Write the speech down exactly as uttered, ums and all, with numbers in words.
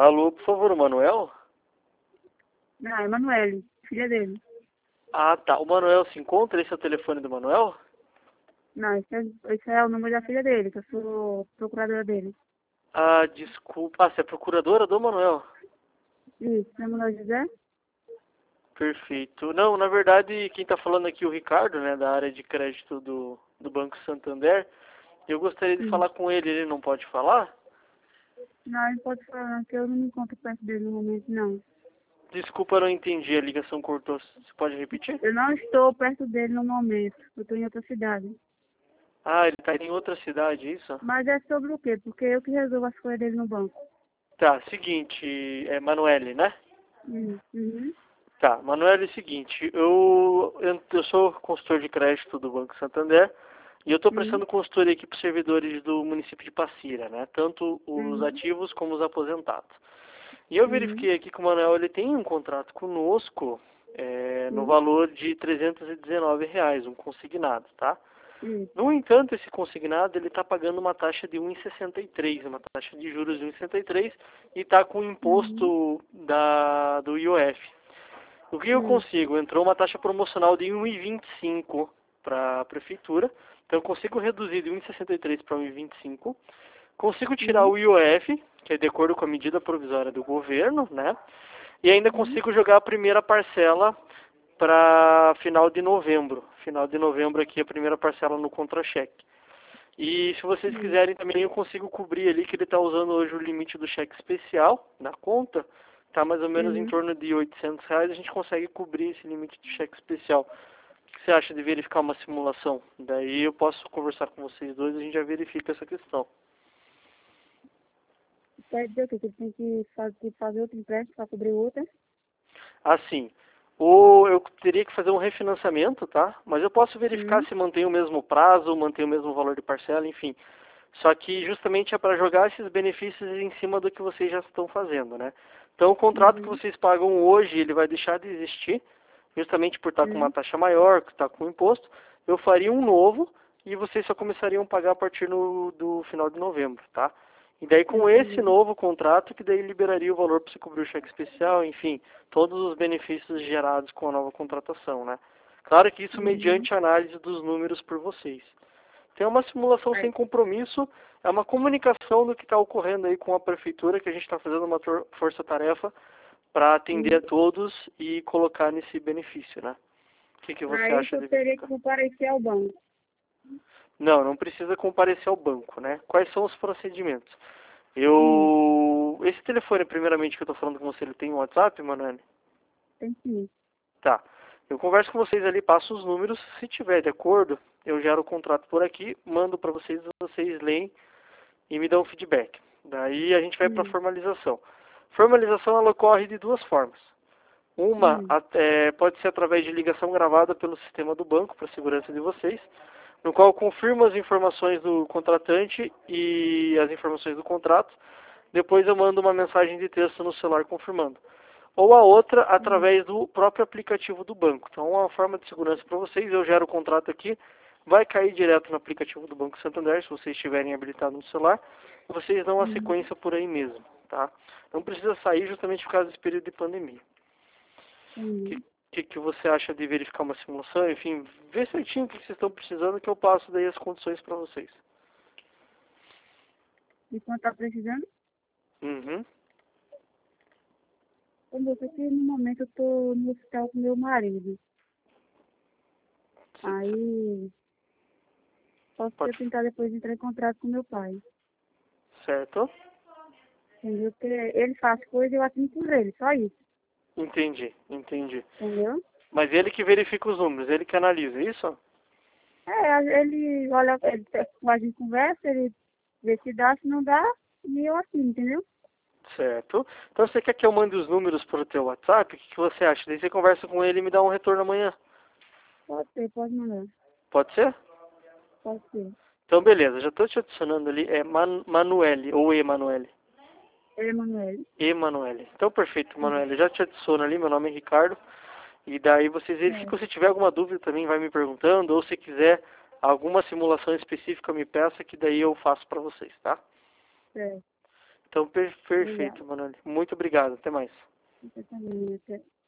Alô, por favor, o Manuel? Não, é Emanuele, filha dele. Ah, tá. O Manuel se encontra? Esse é o telefone do Manuel? Não, esse é, esse é o número da filha dele, que eu sou procuradora dele. Ah, desculpa. Ah, você é procuradora do Manuel? Isso, é Manuel José? Perfeito. Não, na verdade, quem tá falando aqui é o Ricardo, né, da área de crédito do, do Banco Santander. Eu gostaria de Sim. falar com ele, ele não pode falar? Não, ele pode falar não, que eu não me encontro perto dele no momento, não. Desculpa, eu não entendi, a ligação cortou. Você pode repetir? Eu não estou perto dele no momento, eu estou em outra cidade. Ah, ele tá em outra cidade, isso? Mas é sobre o quê? Porque eu que resolvo as coisas dele no banco. Tá, seguinte, é Manuele, né? Hum, Uhum. Tá, Manuel, é o seguinte, eu, eu, eu sou consultor de crédito do Banco Santander e eu estou Uhum. prestando consultoria aqui para os servidores do município de Passira, né? Tanto os Uhum. ativos como os aposentados. E eu Uhum. verifiquei aqui que o Manuel ele tem um contrato conosco é, no Sim. valor de trezentos e dezenove reais, um consignado, tá? Isso. No entanto, esse consignado ele está pagando uma taxa de um vírgula sessenta e três, uma taxa de juros de um vírgula sessenta e três e está com o Uhum. imposto da, do I O F. O que eu Uhum. consigo? Entrou uma taxa promocional de um vírgula vinte e cinco para a prefeitura. Então eu consigo reduzir de um vírgula sessenta e três para um vírgula vinte e cinco. Consigo tirar Uhum. o I O F, que é de acordo com a medida provisória do governo, né? E ainda Uhum. consigo jogar a primeira parcela para final de novembro. Final de novembro aqui a primeira parcela no contra-cheque. E se vocês Uhum. quiserem também eu consigo cobrir ali que ele está usando hoje o limite do cheque especial na conta. Está mais ou menos em Uhum. torno de oitocentos reais, a gente consegue cobrir esse limite de cheque especial. O que você acha de verificar uma simulação? Daí eu posso conversar com vocês dois e a gente já verifica essa questão. Quer dizer o quê? Que ele tem que fazer, que fazer outro empréstimo para cobrir outra? Assim, ou eu teria que fazer um refinanciamento, tá? Mas eu posso verificar Uhum. se mantém o mesmo prazo, mantém o mesmo valor de parcela, enfim. Só que justamente é para jogar esses benefícios em cima do que vocês já estão fazendo, né? Então o contrato que Uhum. vocês pagam hoje, ele vai deixar de existir, justamente por estar com uma Uhum. taxa maior, que está com imposto. Eu faria um novo e vocês só começariam a pagar a partir no, do final de novembro, tá? E daí com esse Entendi. novo contrato, que daí liberaria o valor para você cobrir o cheque especial, enfim, todos os benefícios gerados com a nova contratação, né? Claro que isso Uhum. mediante a análise dos números por vocês. Tem uma simulação sem Aí. compromisso, é uma comunicação do que está ocorrendo aí com a prefeitura, que a gente está fazendo uma força-tarefa para atender a Uhum. todos e colocar nesse benefício, né? O que, que você Para isso acha eu de teria que verificar? comparecer ao banco. Não, não precisa comparecer ao banco, né? Quais são os procedimentos? Hum. Eu... Esse telefone, primeiramente, que eu estou falando com você, ele tem um WhatsApp, Manoel? Tem sim. Tá. Eu converso com vocês ali, passo os números. Se tiver de acordo, eu gero o contrato por aqui, mando para vocês, vocês leem e me dão feedback. Daí a gente vai para a Hum. formalização. Formalização ela ocorre de duas formas. Uma Hum. até, pode ser através de ligação gravada pelo sistema do banco para a segurança de vocês, no qual confirma as informações do contratante e as informações do contrato. Depois eu mando uma mensagem de texto no celular confirmando. Ou a outra Hum. através do próprio aplicativo do banco. Então, uma forma de segurança para vocês, eu gero o contrato aqui, vai cair direto no aplicativo do Banco Santander, se vocês estiverem habilitados no celular, vocês dão a Hum. sequência por aí mesmo, tá? Não precisa sair justamente por causa desse período de pandemia. O que, Hum. que, que você acha de verificar uma simulação? Enfim, ver certinho o que vocês estão precisando que eu passo daí as condições para vocês. E quanto está precisando? Uhum. Como eu sei que no momento eu estou no hospital com meu marido. Aí posso Pode. ter tentar depois entrar em contato com meu pai. Certo? Entendeu? Porque ele faz coisa e eu assino por ele, só isso. Entendi, entendi. Entendeu? Mas ele que verifica os números, ele que analisa, é isso? É, ele olha, ele, a gente conversa, ele vê se dá, se não dá, e eu assino, entendeu? Certo. Então você quer que eu mande os números para o teu WhatsApp? O que, que você acha? Daí você conversa com ele e me dá um retorno amanhã. Pode ser, pode mandar. Pode ser? Pode ser. Então beleza, já estou te adicionando ali. É Man Manuele ou Emanuele? Ele é Manuel. Emanuele. Então perfeito, Sim. Manuele. Já te adiciono ali, meu nome é Ricardo. E daí vocês É, verificam, se tiver alguma dúvida também vai me perguntando. Ou se quiser alguma simulação específica me peça que daí eu faço para vocês, tá? é. Então, per perfeito, Obrigada. Manoel. Muito obrigado. Até mais. Você também, até.